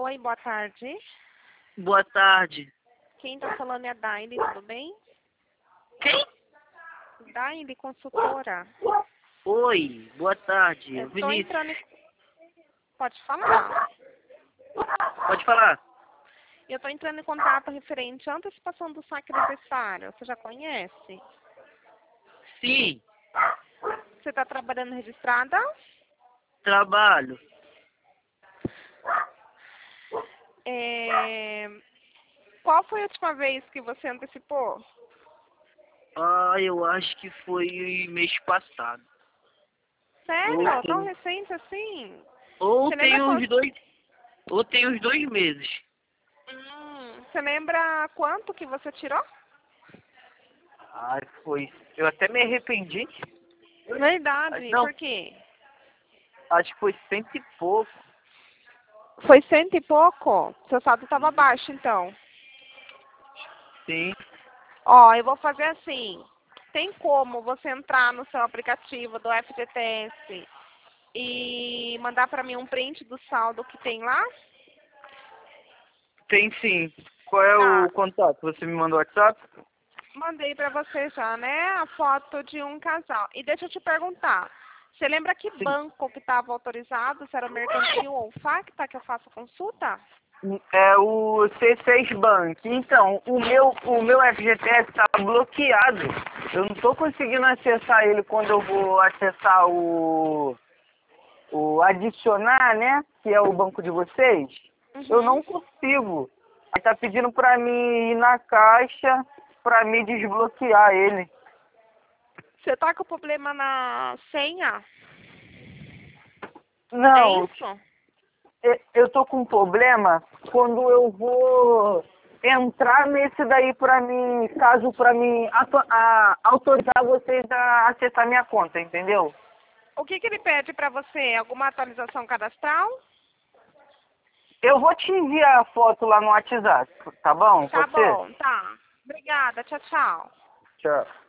Oi, boa tarde. Boa tarde. Quem tá falando é a Daile, tudo bem? Quem? Daile, consultora. Oi, boa tarde. Eu tô Vinícius, entrando em... Pode falar. pode falar? Eu tô entrando em contato referente à antecipação do saque necessário. Você já conhece? Sim, Você tá trabalhando registrada? trabalho. Qual foi a última vez que você antecipou? Eu acho que foi mês passado. Sério? Tão recente assim? Ou Você lembra tem uns quanto... dois, ou tem uns 2 meses. Você lembra quanto que você tirou? Foi. Eu até me arrependi. Verdade. Não, Por quê? acho que foi 100 e pouco. Foi 100 e pouco? Seu saldo estava baixo, então. Sim. Ó, eu vou fazer assim. Tem como você entrar no seu aplicativo do FGTS e mandar para mim um print do saldo que tem lá? Tem sim. Qual é Tá. o contato? Você me mandou o WhatsApp? Mandei para você já, né? A foto de um casal. E deixa eu te perguntar. Você lembra que Sim. banco que estava autorizado? Se era o Mercantil ou o Facta que eu faço a consulta? É o C6 Bank. Então, o meu FGTS está bloqueado. Eu não estou conseguindo acessar ele quando eu vou acessar o adicionar, né? Que é o banco de vocês. Eu Uhum. não consigo. Aí tá pedindo para mim ir na caixa para me desbloquear ele. Você tá com problema na senha? É Não, isso? eu tô com um problema quando eu vou entrar nesse daí pra mim, caso pra mim autorizar vocês a acessar minha conta, entendeu? O que ele pede para você? Alguma atualização cadastral? Eu vou te enviar a foto lá no WhatsApp, tá bom? Tá Pode ser? bom, tá. Obrigada, tchau, tchau. Tchau.